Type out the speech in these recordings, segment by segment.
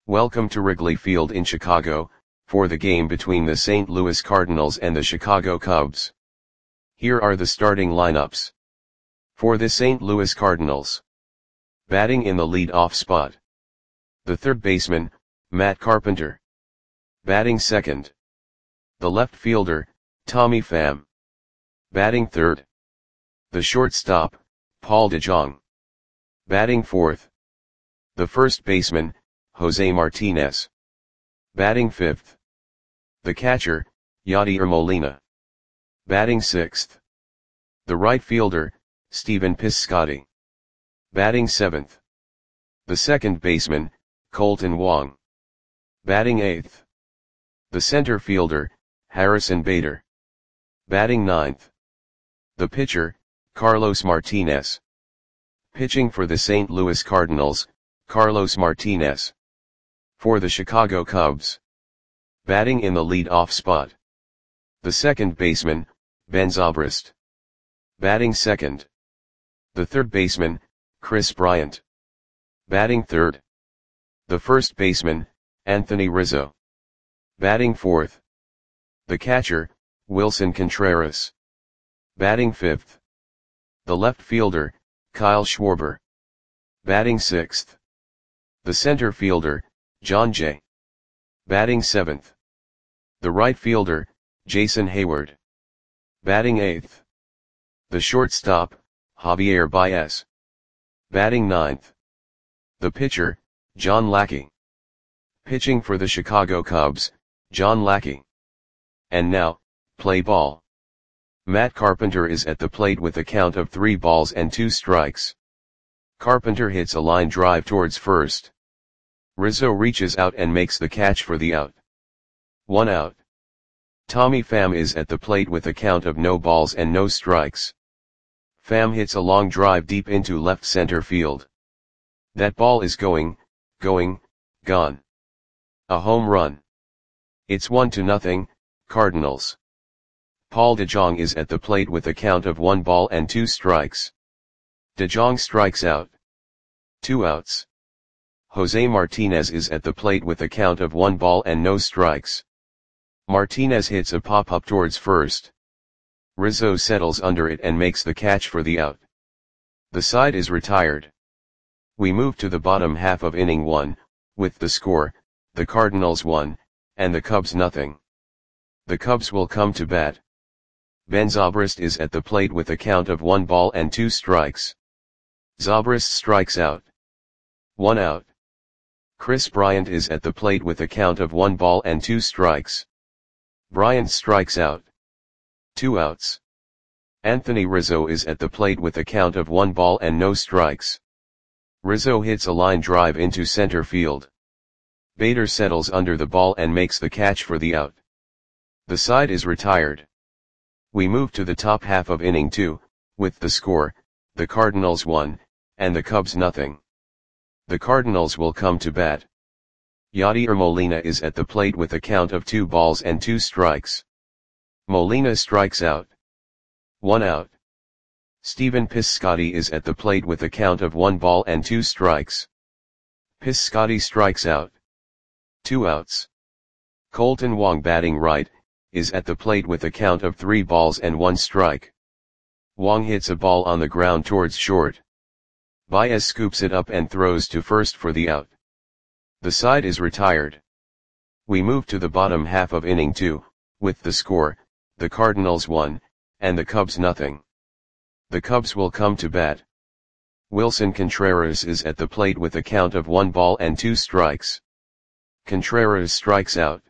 Welcome to Wrigley Field in Chicago, for the game between the St. Louis Cardinals and the Chicago Cubs. Here are the starting lineups. For the St. Louis Cardinals. Batting in the lead-off spot. The third baseman, Matt Carpenter. Batting second. The left fielder, Tommy Pham. Batting third. The shortstop, Paul DeJong. Batting fourth. The first baseman, Jose Martinez. Batting fifth. The catcher, Yadier Molina. Batting sixth. The right fielder, Stephen Piscotty. Batting seventh. The second baseman, Kolten Wong. Batting eighth. The center fielder, Harrison Bader. Batting ninth. The pitcher, Carlos Martinez. Pitching for the St. Louis Cardinals, Carlos Martinez. For the Chicago Cubs. Batting in the lead-off spot. The second baseman, Ben Zobrist. Batting second. The third baseman, Kris Bryant. Batting third. The first baseman, Anthony Rizzo. Batting fourth. The catcher, Willson Contreras. Batting fifth. The left fielder, Kyle Schwarber. Batting sixth. The center fielder, Jon Jay. Batting seventh. The right fielder, Jason Heyward. Batting eighth. The shortstop, Javier Baez. Batting ninth. The pitcher, John Lackey. Pitching for the Chicago Cubs, John Lackey. And now, play ball. Matt Carpenter is at the plate with a count of 3 balls and 2 strikes. Carpenter hits a line drive towards first. Rizzo reaches out and makes the catch for the out. 1 out. Tommy Pham is at the plate with a count of no balls and no strikes. Pham hits a long drive deep into left center field. That ball is gone. A home run. It's 1-0, Cardinals. Paul DeJong is at the plate with a count of 1 ball and 2 strikes. DeJong strikes out. 2 outs. Jose Martinez is at the plate with a count of 1 ball and no strikes. Martinez hits a pop-up towards first. Rizzo settles under it and makes the catch for the out. The side is retired. We move to the bottom half of inning 1, with the score, the Cardinals 1, and the Cubs nothing. The Cubs will come to bat. Ben Zobrist is at the plate with a count of 1 ball and 2 strikes. Zobrist strikes out. 1 out. Kris Bryant is at the plate with a count of 1 ball and 2 strikes. Bryant strikes out. 2 outs. Anthony Rizzo is at the plate with a count of 1 ball and no strikes. Rizzo hits a line drive into center field. Bader settles under the ball and makes the catch for the out. The side is retired. We move to the top half of inning 2, with the score, the Cardinals 1, and the Cubs nothing. The Cardinals will come to bat. Yadier Molina is at the plate with a count of 2 balls and 2 strikes. Molina strikes out. 1 out. Stephen Piscotty is at the plate with a count of 1 ball and 2 strikes. Piscotty strikes out. 2 outs. Kolten Wong batting right, is at the plate with a count of 3 balls and 1 strike. Wong hits a ball on the ground towards short. Baez scoops it up and throws to first for the out. The side is retired. We move to the bottom half of inning 2, with the score, the Cardinals 1, and the Cubs nothing. The Cubs will come to bat. Willson Contreras is at the plate with a count of 1 ball and 2 strikes. Contreras strikes out.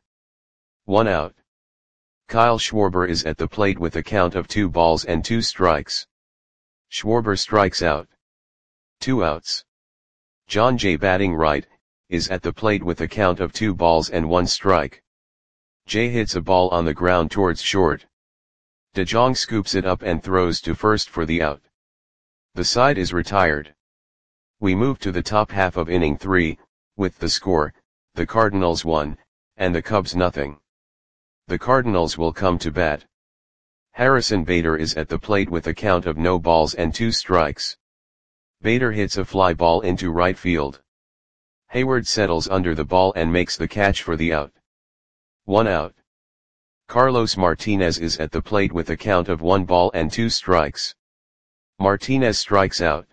1 out. Kyle Schwarber is at the plate with a count of 2 balls and 2 strikes. Schwarber strikes out. 2 outs. Jon Jay batting right, is at the plate with a count of 2 balls and 1 strike. Jay hits a ball on the ground towards short. DeJong scoops it up and throws to first for the out. The side is retired. We move to the top half of inning 3, with the score, the Cardinals 1, and the Cubs nothing. The Cardinals will come to bat. Harrison Bader is at the plate with a count of no balls and 2 strikes. Bader hits a fly ball into right field. Hayward settles under the ball and makes the catch for the out. 1 out. Carlos Martinez is at the plate with a count of 1 ball and 2 strikes. Martinez strikes out.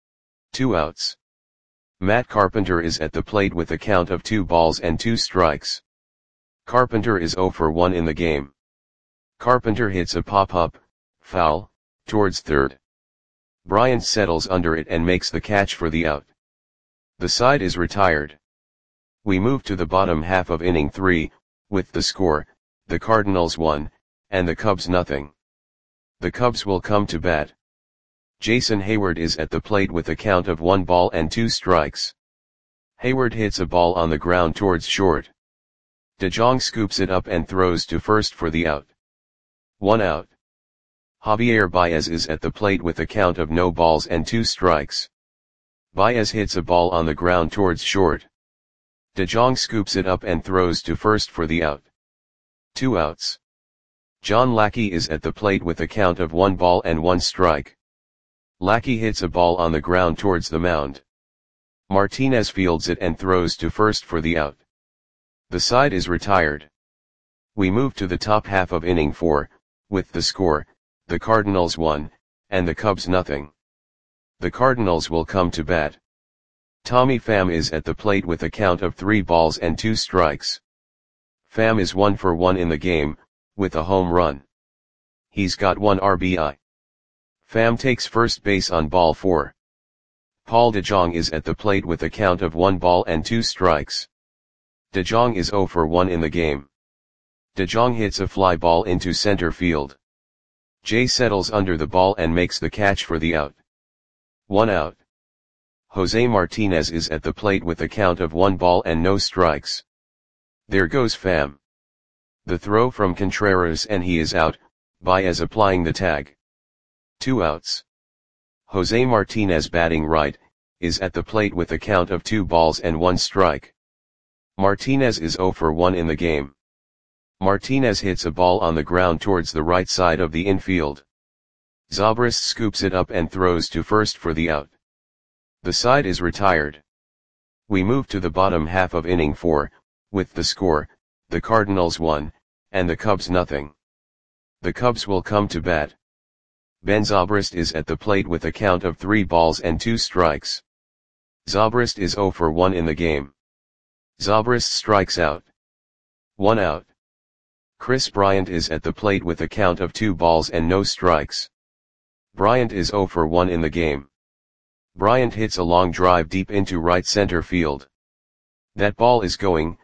2 outs. Matt Carpenter is at the plate with a count of 2 balls and 2 strikes. Carpenter is 0 for 1 in the game. Carpenter hits a pop-up, foul, towards third. Bryant settles under it and makes the catch for the out. The side is retired. We move to the bottom half of inning 3, with the score, the Cardinals 1, and the Cubs nothing. The Cubs will come to bat. Jason Heyward is at the plate with a count of 1 ball and 2 strikes. Heyward hits a ball on the ground towards short. DeJong scoops it up and throws to first for the out. 1 out. Javier Baez is at the plate with a count of no balls and 2 strikes. Baez hits a ball on the ground towards short. DeJong scoops it up and throws to first for the out. 2 outs. John Lackey is at the plate with a count of 1 ball and 1 strike. Lackey hits a ball on the ground towards the mound. Martinez fields it and throws to first for the out. The side is retired. We move to the top half of inning 4, with the score, the Cardinals 1, and the Cubs nothing. The Cardinals will come to bat. Tommy Pham is at the plate with a count of 3 balls and 2 strikes. Pham is 1 for 1 in the game, with a home run. He's got 1 RBI. Pham takes first base on ball 4. Paul DeJong is at the plate with a count of 1 ball and 2 strikes. DeJong is 0 for 1 in the game. DeJong hits a fly ball into center field. Jay settles under the ball and makes the catch for the out. 1 out. Jose Martinez is at the plate with a count of 1 ball and no strikes. There goes Pham. The throw from Contreras and he is out, Baez applying the tag. 2 outs. Jose Martinez batting right, is at the plate with a count of 2 balls and 1 strike. Martinez is 0 for 1 in the game. Martinez hits a ball on the ground towards the right side of the infield. Zobrist scoops it up and throws to first for the out. The side is retired. We move to the bottom half of inning 4, with the score, the Cardinals 1, and the Cubs nothing. The Cubs will come to bat. Ben Zobrist is at the plate with a count of 3 balls and 2 strikes. Zobrist is 0 for 1 in the game. Zobrist strikes out. 1 out. Chris Bryant is at the plate with a count of 2 balls and no strikes. Bryant is 0 for 1 in the game. Bryant hits a long drive deep into right center field. That ball is gone.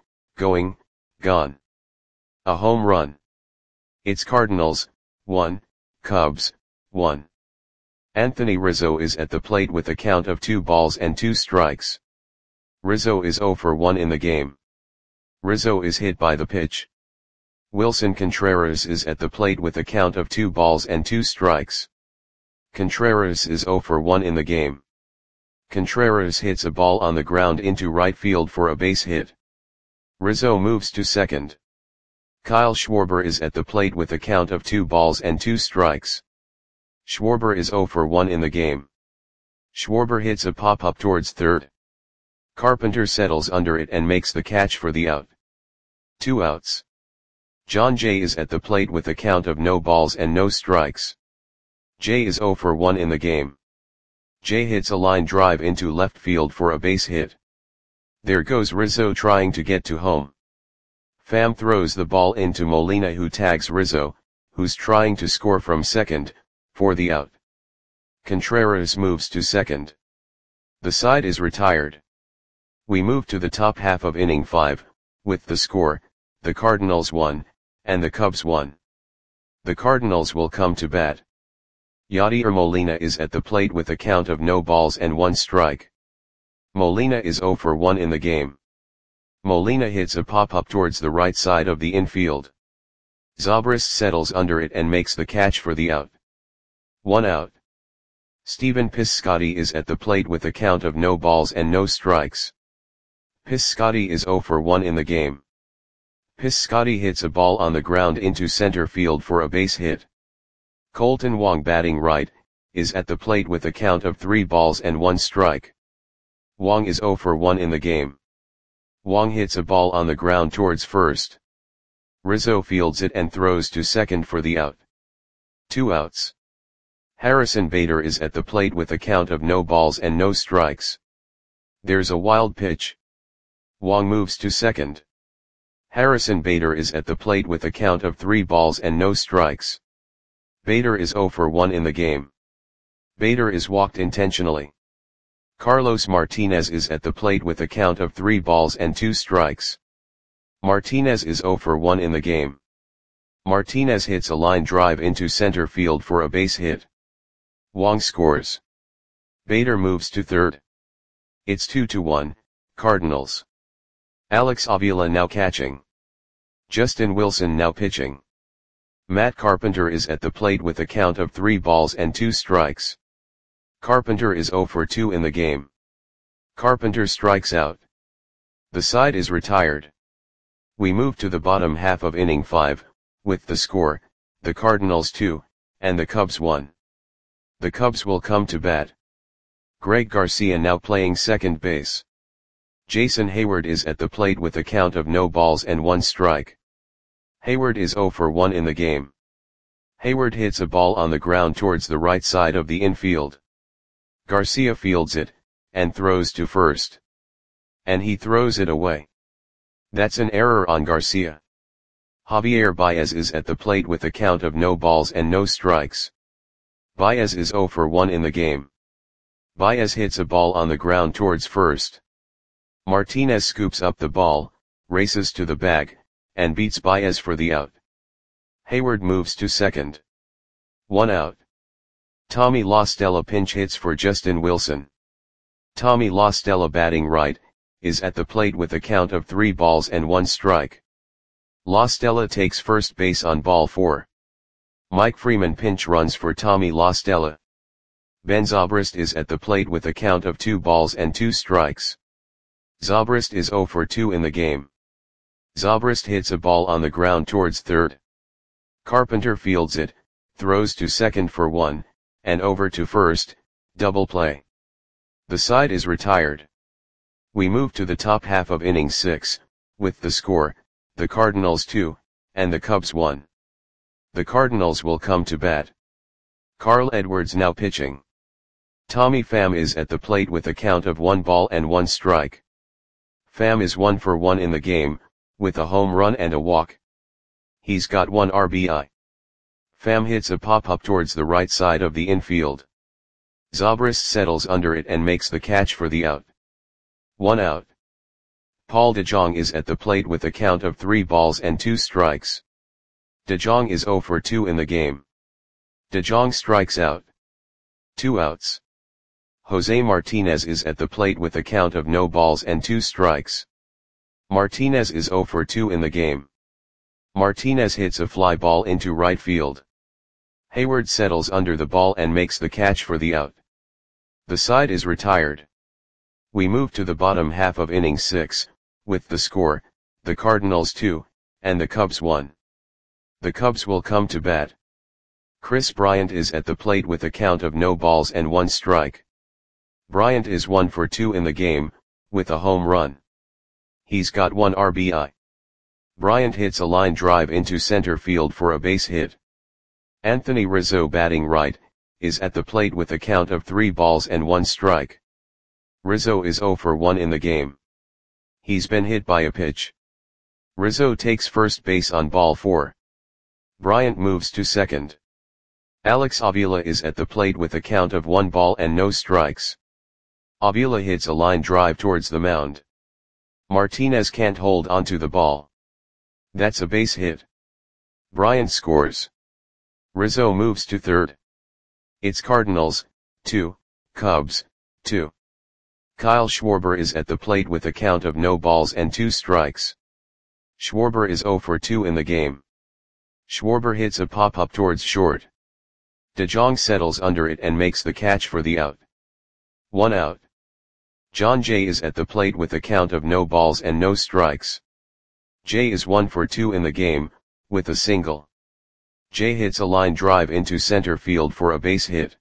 A home run. It's Cardinals, 1, Cubs, 1. Anthony Rizzo is at the plate with a count of 2 balls and 2 strikes. Rizzo is 0 for 1 in the game. Rizzo is hit by the pitch. Wilson Contreras is at the plate with a count of 2 balls and 2 strikes. Contreras is 0 for 1 in the game. Contreras hits a ball on the ground into right field for a base hit. Rizzo moves to second. Kyle Schwarber is at the plate with a count of 2 balls and 2 strikes. Schwarber is 0 for 1 in the game. Schwarber hits a pop-up towards third. Carpenter settles under it and makes the catch for the out. 2 outs. John Jay is at the plate with a count of no balls and no strikes. Jay is 0 for 1 in the game. Jay hits a line drive into left field for a base hit. There goes Rizzo trying to get to home. Pham throws the ball into Molina, who tags Rizzo, who's trying to score from second, for the out. Contreras moves to second. The side is retired. We move to the top half of inning 5, with the score, the Cardinals 1, and the Cubs 1. The Cardinals will come to bat. Yadier Molina is at the plate with a count of no balls and 1 strike. Molina is 0 for 1 in the game. Molina hits a pop-up towards the right side of the infield. Zobrist settles under it and makes the catch for the out. 1 out. Stephen Piscotty is at the plate with a count of no balls and no strikes. Piscotty is 0 for 1 in the game. Piscotty hits a ball on the ground into center field for a base hit. Colton Wong, batting right, is at the plate with a count of 3 balls and 1 strike. Wong is 0 for 1 in the game. Wong hits a ball on the ground towards first. Rizzo fields it and throws to second for the out. 2 outs. Harrison Bader is at the plate with a count of no balls and no strikes. There's a wild pitch. Wong moves to second. Harrison Bader is at the plate with a count of 3 balls and no strikes. Bader is 0 for 1 in the game. Bader is walked intentionally. Carlos Martinez is at the plate with a count of 3 balls and 2 strikes. Martinez is 0 for 1 in the game. Martinez hits a line drive into center field for a base hit. Wong scores. Bader moves to third. It's 2-1, Cardinals. Alex Avila now catching. Justin Wilson now pitching. Matt Carpenter is at the plate with a count of 3 balls and 2 strikes. Carpenter is 0 for 2 in the game. Carpenter strikes out. The side is retired. We move to the bottom half of inning 5, with the score, the Cardinals 2, and the Cubs 1. The Cubs will come to bat. Greg Garcia now playing second base. Jason Hayward is at the plate with a count of no balls and 1 strike. Hayward is 0 for 1 in the game. Hayward hits a ball on the ground towards the right side of the infield. Garcia fields it, and throws to first. And he throws it away. That's an error on Garcia. Javier Baez is at the plate with a count of no balls and no strikes. Baez is 0 for 1 in the game. Baez hits a ball on the ground towards first. Martinez scoops up the ball, races to the bag, and beats Baez for the out. Hayward moves to second. 1 out. Tommy La Stella pinch hits for Justin Wilson. Tommy La Stella batting right, is at the plate with a count of 3 balls and 1 strike. La Stella takes first base on ball 4. Mike Freeman pinch runs for Tommy La Stella. Ben Zobrist is at the plate with a count of 2 balls and 2 strikes. Zobrist is 0 for 2 in the game. Zobrist hits a ball on the ground towards third. Carpenter fields it, throws to second for 1, and over to first, double play. The side is retired. We move to the top half of inning 6, with the score, the Cardinals 2, and the Cubs 1. The Cardinals will come to bat. Carl Edwards now pitching. Tommy Pham is at the plate with a count of 1 ball and 1 strike. Pham is 1 for 1 in the game, with a home run and a walk. He's got 1 RBI. Pham hits a pop-up towards the right side of the infield. Zobrist settles under it and makes the catch for the out. 1 out. Paul DeJong is at the plate with a count of 3 balls and 2 strikes. DeJong is 0 for 2 in the game. DeJong strikes out. 2 outs. Jose Martinez is at the plate with a count of no balls and 2 strikes. Martinez is 0 for 2 in the game. Martinez hits a fly ball into right field. Hayward settles under the ball and makes the catch for the out. The side is retired. We move to the bottom half of inning 6, with the score, the Cardinals 2, and the Cubs 1. The Cubs will come to bat. Chris Bryant is at the plate with a count of no balls and 1 strike. Bryant is 1 for 2 in the game, with a home run. He's got 1 RBI. Bryant hits a line drive into center field for a base hit. Anthony Rizzo batting right, is at the plate with a count of 3 balls and 1 strike. Rizzo is 0 for 1 in the game. He's been hit by a pitch. Rizzo takes first base on ball 4. Bryant moves to second. Alex Avila is at the plate with a count of 1 ball and no strikes. Avila hits a line drive towards the mound. Martinez can't hold onto the ball. That's a base hit. Bryant scores. Rizzo moves to third. It's Cardinals 2, Cubs 2. Kyle Schwarber is at the plate with a count of no balls and 2 strikes. Schwarber is 0 for 2 in the game. Schwarber hits a pop-up towards short. DeJong settles under it and makes the catch for the out. 1 out. John Jay is at the plate with a count of no balls and no strikes. Jay is 1 for 2 in the game, with a single. Jay hits a line drive into center field for a base hit.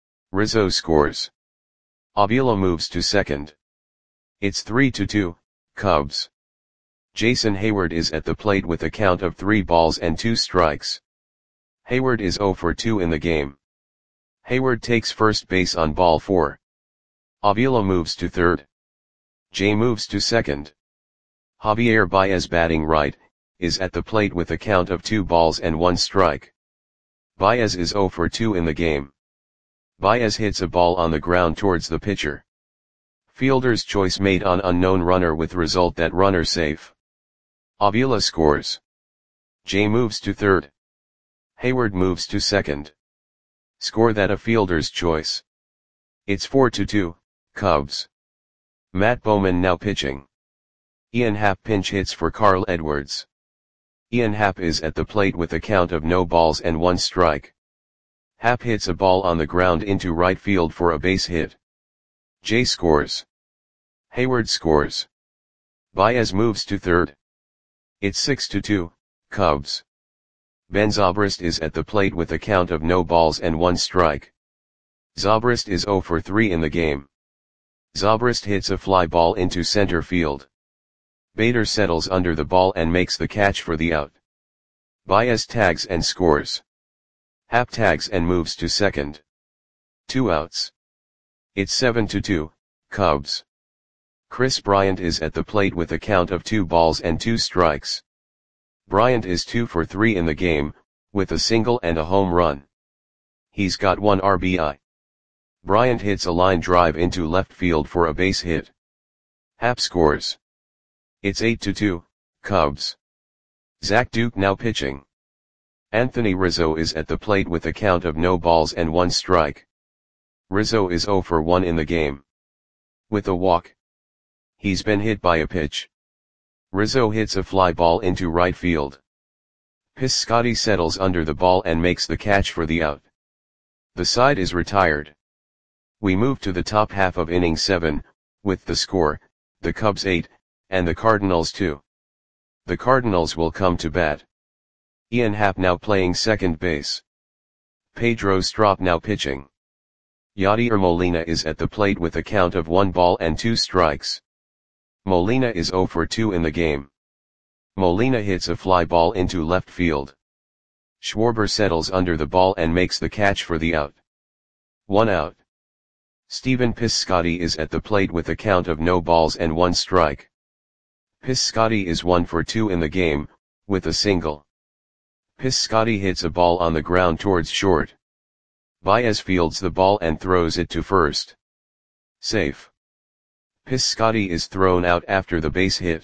Rizzo scores. Avila moves to second. It's 3-2, Cubs. Jason Heyward is at the plate with a count of 3 balls and 2 strikes. Heyward is 0 for 2 in the game. Heyward takes first base on ball 4. Avila moves to third. Jay moves to second. Javier Baez, batting right, is at the plate with a count of 2 balls and 1 strike. Baez is 0 for 2 in the game. Baez hits a ball on the ground towards the pitcher. Fielder's choice made on unknown runner with result that runner safe. Avila scores. Jay moves to third. Heyward moves to second. Score that a fielder's choice. It's 4-2, Cubs. Matt Bowman now pitching. Ian Happ pinch hits for Carl Edwards. Ian Happ is at the plate with a count of no balls and 1 strike. Happ hits a ball on the ground into right field for a base hit. Jay scores. Heyward scores. Baez moves to third. It's 6-2, Cubs. Ben Zobrist is at the plate with a count of no balls and 1 strike. Zobrist is 0 for 3 in the game. Zobrist hits a fly ball into center field. Bader settles under the ball and makes the catch for the out. Baez tags and scores. Happ tags and moves to second. 2 outs. It's 7-2, Cubs. Chris Bryant is at the plate with a count of 2 balls and 2 strikes. Bryant is 2 for 3 in the game, with a single and a home run. He's got 1 RBI. Bryant hits a line drive into left field for a base hit. Happ scores. It's 8-2, Cubs. Zach Duke now pitching. Anthony Rizzo is at the plate with a count of no balls and 1 strike. Rizzo is 0 for 1 in the game. With a walk. He's been hit by a pitch. Rizzo hits a fly ball into right field. Piscotty settles under the ball and makes the catch for the out. The side is retired. We move to the top half of inning 7, with the score, the Cubs 8, and the Cardinals 2. The Cardinals will come to bat. Ian Happ now playing second base. Pedro Strop now pitching. Yadier Molina is at the plate with a count of 1 ball and 2 strikes. Molina is 0 for 2 in the game. Molina hits a fly ball into left field. Schwarber settles under the ball and makes the catch for the out. 1 out. Stephen Piscotty is at the plate with a count of no balls and 1 strike. Piscotty is 1 for 2 in the game, with a single. Piscotty hits a ball on the ground towards short. Baez fields the ball and throws it to first. Safe. Piscotty is thrown out after the base hit.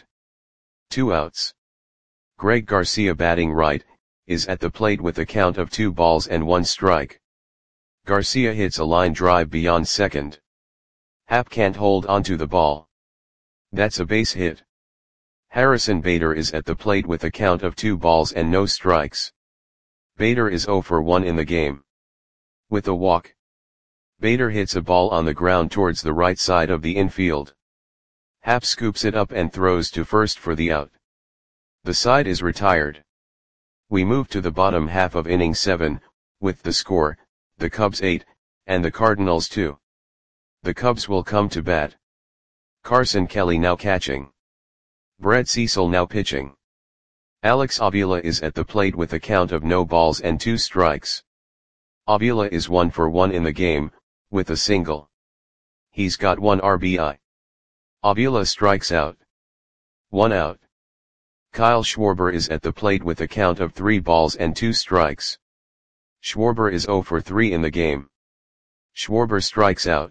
2 outs. Greg Garcia, batting right, is at the plate with a count of 2 balls and 1 strike. Garcia hits a line drive beyond second. Happ can't hold onto the ball. That's a base hit. Harrison Bader is at the plate with a count of 2 balls and no strikes. Bader is 0 for 1 in the game. With a walk. Bader hits a ball on the ground towards the right side of the infield. Happ scoops it up and throws to first for the out. The side is retired. We move to the bottom half of inning 7, with the score, the Cubs 8, and the Cardinals 2. The Cubs will come to bat. Carson Kelly now catching. Brett Cecil now pitching. Alex Avila is at the plate with a count of no balls and 2 strikes. Avila is 1 for 1 in the game, with a single. He's got 1 RBI. Avila strikes out. 1 out. Kyle Schwarber is at the plate with a count of 3 balls and 2 strikes. Schwarber is 0 for 3 in the game. Schwarber strikes out.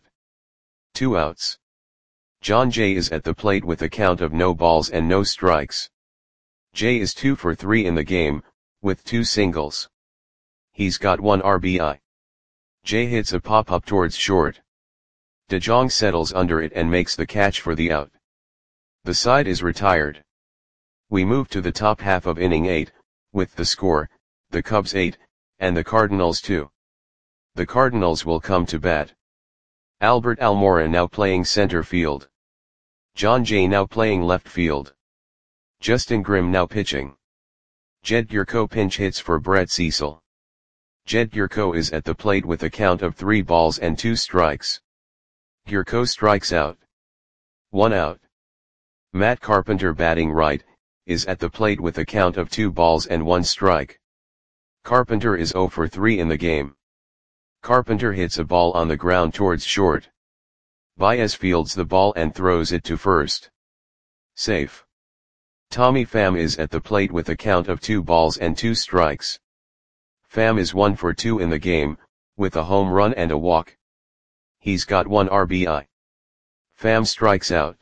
2 outs. John Jay is at the plate with a count of no balls and no strikes. Jay is 2 for 3 in the game, with 2 singles. He's got 1 RBI. Jay hits a pop-up towards short. DeJong settles under it and makes the catch for the out. The side is retired. We move to the top half of inning 8, with the score, the Cubs 8, and the Cardinals 2. The Cardinals will come to bat. Albert Almora now playing center field. John Jay now playing left field. Justin Grimm now pitching. Jed Gurko pinch hits for Brett Cecil. Jed Gurko is at the plate with a count of 3 balls and 2 strikes. Gurko strikes out. 1 out. Matt Carpenter batting right, is at the plate with a count of 2 balls and 1 strike. Carpenter is 0 for 3 in the game. Carpenter hits a ball on the ground towards short. Baez fields the ball and throws it to first. Safe. Tommy Pham is at the plate with a count of 2 balls and 2 strikes. Pham is 1 for 2 in the game, with a home run and a walk. He's got 1 RBI. Pham strikes out.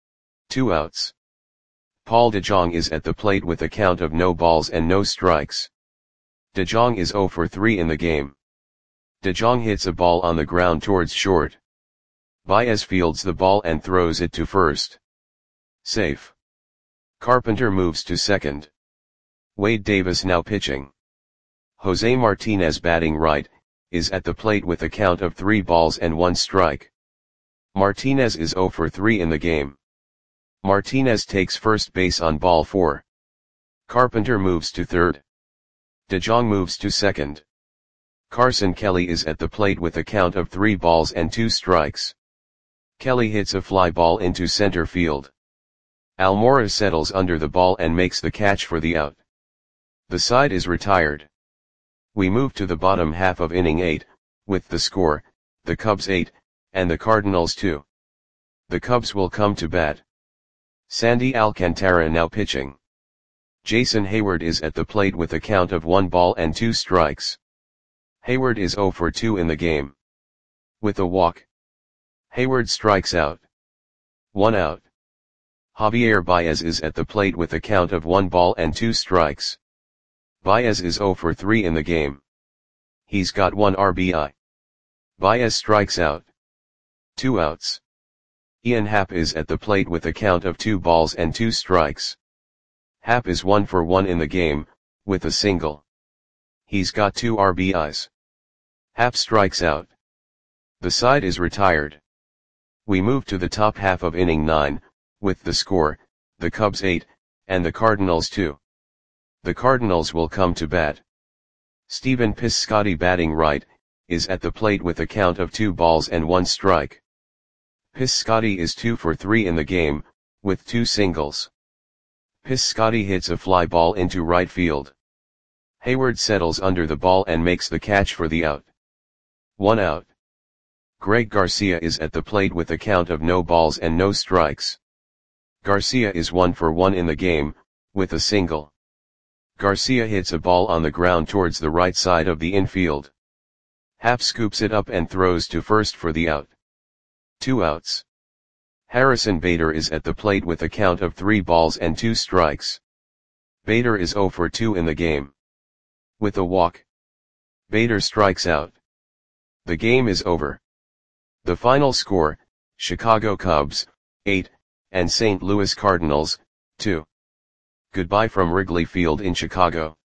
2 outs. Paul DeJong is at the plate with a count of no balls and no strikes. DeJong is 0 for 3 in the game. DeJong hits a ball on the ground towards short. Baez fields the ball and throws it to first. Safe. Carpenter moves to second. Wade Davis now pitching. Jose Martinez batting right, is at the plate with a count of 3 balls and 1 strike. Martinez is 0 for 3 in the game. Martinez takes first base on ball 4. Carpenter moves to third. DeJong moves to second. Carson Kelly is at the plate with a count of 3 balls and 2 strikes. Kelly hits a fly ball into center field. Almora settles under the ball and makes the catch for the out. The side is retired. We move to the bottom half of inning 8, with the score, the Cubs 8, and the Cardinals 2. The Cubs will come to bat. Sandy Alcantara now pitching. Jason Heyward is at the plate with a count of 1 ball and 2 strikes. Heyward is 0 for 2 in the game. With a walk. Heyward strikes out. 1 out. Javier Baez is at the plate with a count of 1 ball and 2 strikes. Baez is 0 for 3 in the game. He's got 1 RBI. Baez strikes out. 2 outs. Ian Happ is at the plate with a count of 2 balls and 2 strikes. Happ is 1 for 1 in the game, with a single. He's got 2 RBIs. Happ strikes out. The side is retired. We move to the top half of inning 9, with the score, the Cubs 8, and the Cardinals 2. The Cardinals will come to bat. Stephen Piscotty batting right, is at the plate with a count of 2 balls and 1 strike. Piscotty is 2 for 3 in the game, with 2 singles. Piscotty hits a fly ball into right field. Heyward settles under the ball and makes the catch for the out. 1 out. Greg Garcia is at the plate with a count of no balls and no strikes. Garcia is 1 for 1 in the game, with a single. Garcia hits a ball on the ground towards the right side of the infield. Happ scoops it up and throws to first for the out. 2 outs. Harrison Bader is at the plate with a count of 3 balls and 2 strikes. Bader is 0 for 2 in the game. With a walk. Bader strikes out. The game is over. The final score, Chicago Cubs, 8, and St. Louis Cardinals, 2. Goodbye from Wrigley Field in Chicago.